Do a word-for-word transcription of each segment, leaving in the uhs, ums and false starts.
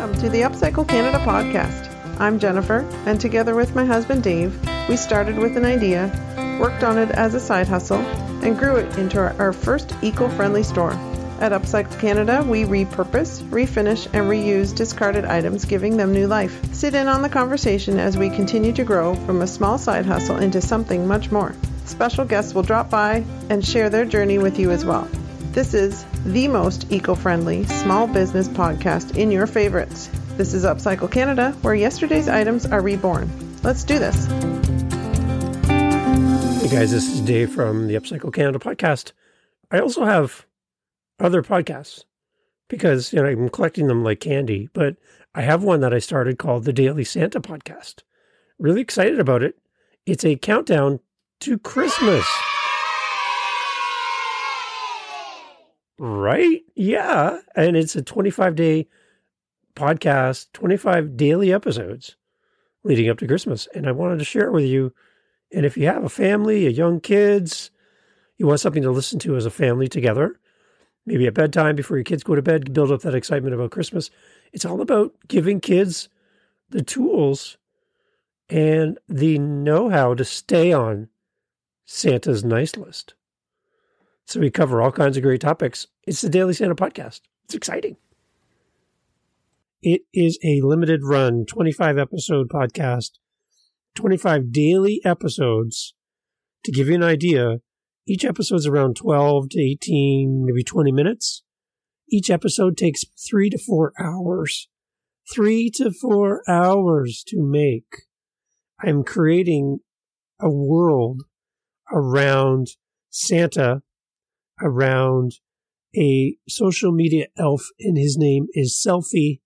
Welcome to the Upcycle Canada podcast. I'm Jennifer, and together with my husband Dave, we started with an idea, worked on it as a side hustle, and grew it into our, our first eco-friendly store. At Upcycle Canada, we repurpose, refinish, and reuse discarded items, giving them new life. Sit in on the conversation as we continue to grow from a small side hustle into something much more. Special guests will drop by and share their journey with you as well. This is the most eco-friendly small business podcast in your favorites. This is Upcycle Canada, where yesterday's items are reborn. Let's do this. Hey guys, this is Dave from the Upcycle Canada podcast. I also have other podcasts because, you know, I'm collecting them like candy, but I have one that I started called the Daily Santa Podcast. Really excited about it. It's a countdown to Christmas. Right? Yeah. And it's a twenty-five day podcast, twenty-five daily episodes leading up to Christmas. And I wanted to share it with you. And if you have a family, a young kids, you want something to listen to as a family together, maybe at bedtime before your kids go to bed, build up that excitement about Christmas. It's all about giving kids the tools and the know-how to stay on Santa's nice list. So we cover all kinds of great topics. It's the Daily Santa Podcast. It's exciting. It is a limited run, twenty-five episode podcast, twenty-five daily episodes. To give you an idea, each episode's around twelve to eighteen, maybe twenty minutes. Each episode takes three to four hours. Three to four hours to make. I'm creating a world around Santa, around a social media elf, and his name is Selfie.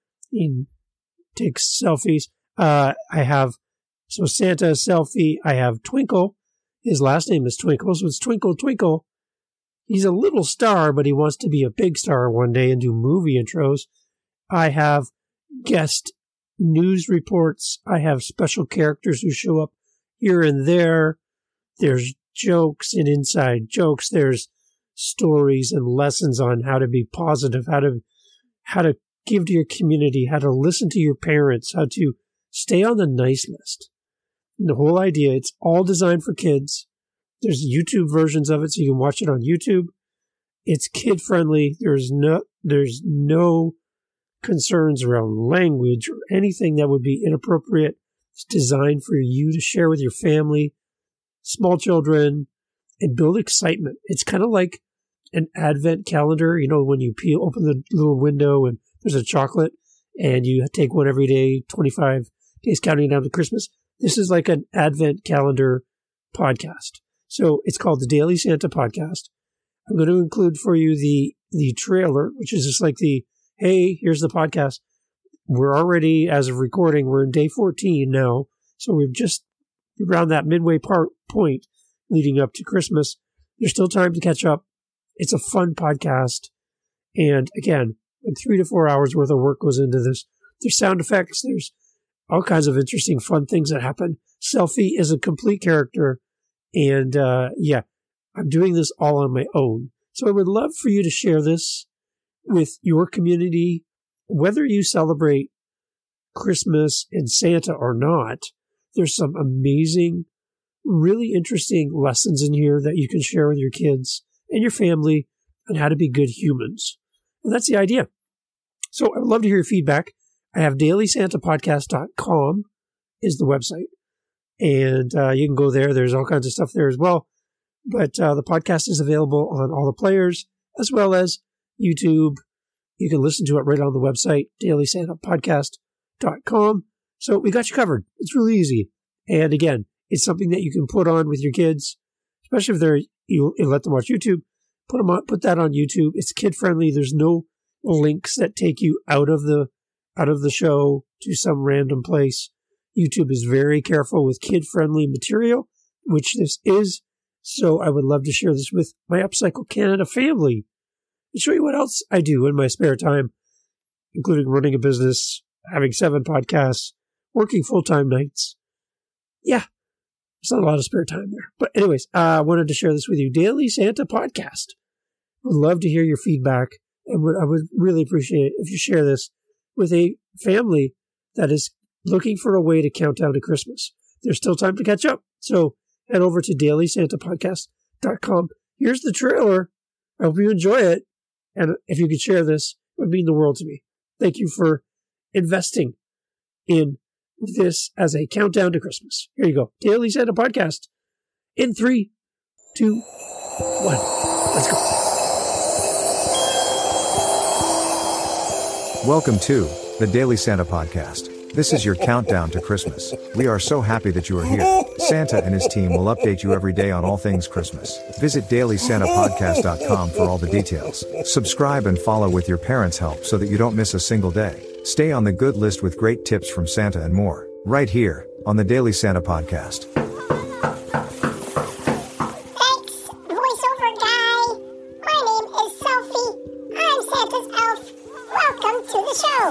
He takes selfies. Uh, I have, so Santa, Selfie. I have Twinkle. His last name is Twinkle, so it's Twinkle Twinkle. He's a little star, but he wants to be a big star one day and do movie intros. I have guest news reports. I have special characters who show up here and there. There's jokes and inside jokes. There's stories and lessons on how to be positive, how to how to give to your community, how to listen to your parents, how to stay on the nice list. And the whole idea, it's all designed for kids. There's YouTube versions of it, so you can watch it on YouTube. It's kid friendly. There's no there's no concerns around language or anything that would be inappropriate. It's designed for you to share with your family, small children, and build excitement. It's kind of like an advent calendar. You know, when you peel open the little window and there's a chocolate and you take one every day, twenty-five days counting down to Christmas. This is like an advent calendar podcast. So it's called the Daily Santa Podcast. I'm going to include for you the, the trailer, which is just like the, hey, here's the podcast. We're already, as of recording, we're in day fourteen now. So we're just around that midway part point leading up to Christmas. There's still time to catch up. It's a fun podcast. And again, like three to four hours worth of work goes into this. There's sound effects. There's all kinds of interesting, fun things that happen. Selfie is a complete character. And uh, yeah, I'm doing this all on my own. So I would love for you to share this with your community, whether you celebrate Christmas and Santa or not. There's some amazing, really interesting lessons in here that you can share with your kids and your family on how to be good humans. And that's the idea. So I would love to hear your feedback. I have daily santa podcast dot com is the website. And uh, you can go there. There's all kinds of stuff there as well. But uh, the podcast is available on all the players as well as YouTube. You can listen to it right on the website, daily santa podcast dot com. So we got you covered. It's really easy. And again, it's something that you can put on with your kids, especially if they're you, you let them watch YouTube. Put them on, put that on YouTube. It's kid friendly. There's no links that take you out of the out of the show to some random place. YouTube is very careful with kid friendly material, which this is. So I would love to share this with my Upcycle Canada family and show you what else I do in my spare time, including running a business, having seven podcasts, working full-time nights. Yeah, there's not a lot of spare time there. But anyways, I uh, wanted to share this with you. Daily Santa Podcast. Would love to hear your feedback, and would, I would really appreciate it if you share this with a family that is looking for a way to count down to Christmas. There's still time to catch up. So head over to daily santa podcast dot com. Here's the trailer. I hope you enjoy it. And if you could share this, it would mean the world to me. Thank you for investing in this as a countdown to Christmas. Here you go. Daily Santa Podcast. In three, two, one. Let's go. Welcome to the Daily Santa Podcast. This is your countdown to Christmas. We are so happy that you are here. Santa and his team will update you every day on all things Christmas. Visit daily santa podcast dot com for all the details. Subscribe and follow with your parents' help so that you don't miss a single day. Stay on the good list with great tips from Santa and more, right here on the Daily Santa Podcast. Thanks, voiceover guy. My name is Sophie. I'm Santa's elf. Welcome to the show.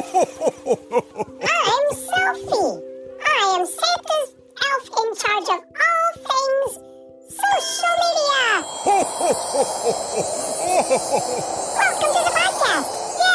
I'm Sophie. I am Santa's elf in charge of all things social media. Welcome to the podcast.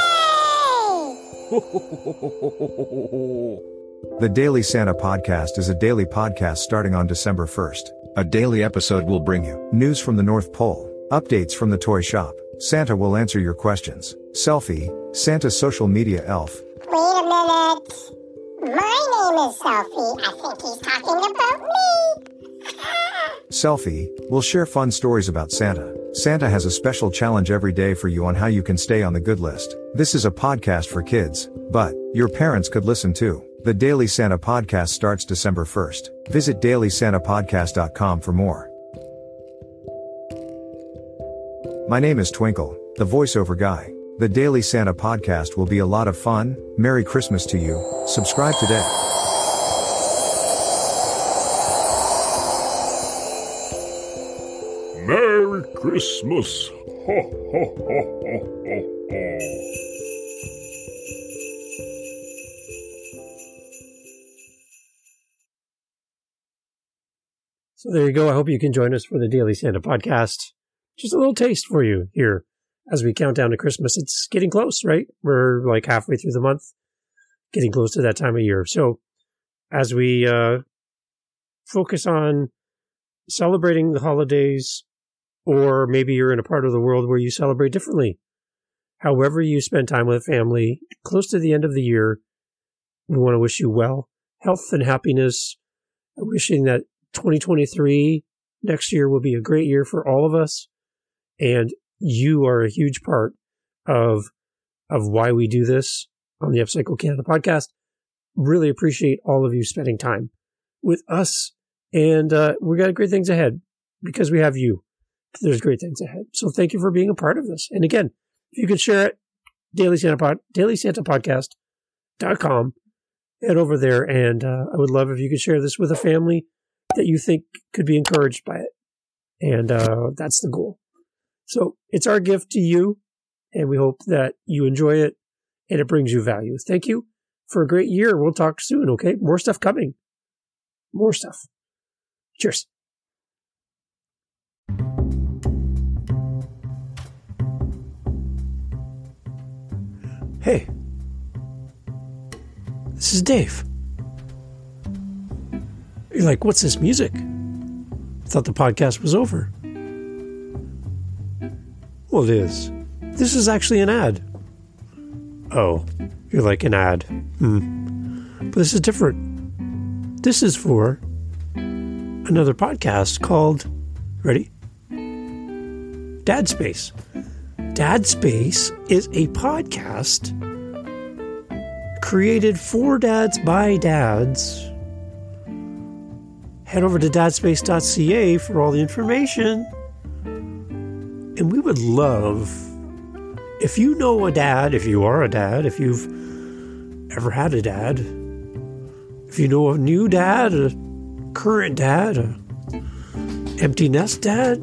Yay! The Daily Santa Podcast is a daily podcast starting on December first. A daily episode will bring you news from the North Pole, updates from the toy shop. Santa will answer your questions. Selfie, Santa's social media elf. Wait a minute. My name is Sophie. I think he's talking about me. Selfie will share fun stories about Santa. Santa has a special challenge every day for you on how you can stay on the good list. This is a podcast for kids, but your parents could listen too. The Daily Santa Podcast starts December first. Visit daily santa podcast dot com for more. My name is Twinkle, the voiceover guy. The Daily Santa Podcast will be a lot of fun. Merry Christmas to you. Subscribe today. Merry Christmas. Ho, ho, ho, ho, ho, ho. So there you go. I hope you can join us for the Daily Santa Podcast. Just a little taste for you here as we count down to Christmas. It's getting close, right? We're like halfway through the month, getting close to that time of year. So as we uh, focus on celebrating the holidays, or maybe you're in a part of the world where you celebrate differently, however you spend time with family, close to the end of the year, we want to wish you well, health and happiness, wishing that twenty twenty-three, next year, will be a great year for all of us. And you are a huge part of of why we do this on the Upcycle Canada podcast. Really appreciate all of you spending time with us. And uh, we got great things ahead because we have you. There's great things ahead. So thank you for being a part of this. And again, if you could share it, Daily Santa Pod, daily santa podcast dot com. Head over there. And uh, I would love if you could share this with a family that you think could be encouraged by it. And uh, that's the goal. So it's our gift to you, and we hope that you enjoy it and it brings you value. Thank you for a great year. We'll talk soon, okay? More stuff coming. More stuff. Cheers. Hey, this is Dave. You're like, what's this music? I thought the podcast was over. Well, it is. This is actually an ad. Oh, you're like an ad. Hmm. But this is different. This is for another podcast called, ready? Dad Space. Dad Space is a podcast created for dads by dads. Head over to dad space dot c a for all the information. And we would love, if you know a dad, if you are a dad, if you've ever had a dad, if you know a new dad, a current dad, a empty nest dad,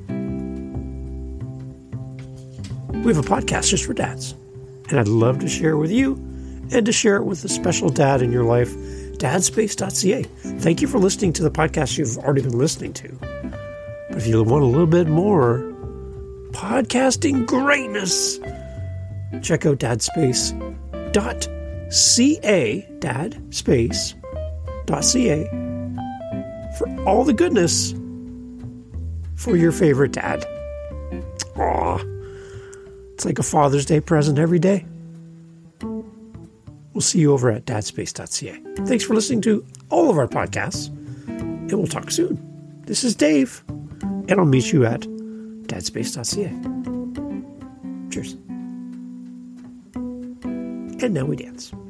we have a podcast just for dads. And I'd love to share it with you and to share it with a special dad in your life. dad space dot c a. Thank you for listening to the podcast you've already been listening to. But if you want a little bit more podcasting greatness, check out dad space dot ca, dad, space, dot ca, for all the goodness for your favorite dad. Aw, it's like a Father's Day present every day. We'll see you over at dadspace dot c a. Thanks for listening to all of our podcasts, and we'll talk soon. This is Dave, and I'll meet you at dadspace dot c a. Cheers. And now we dance.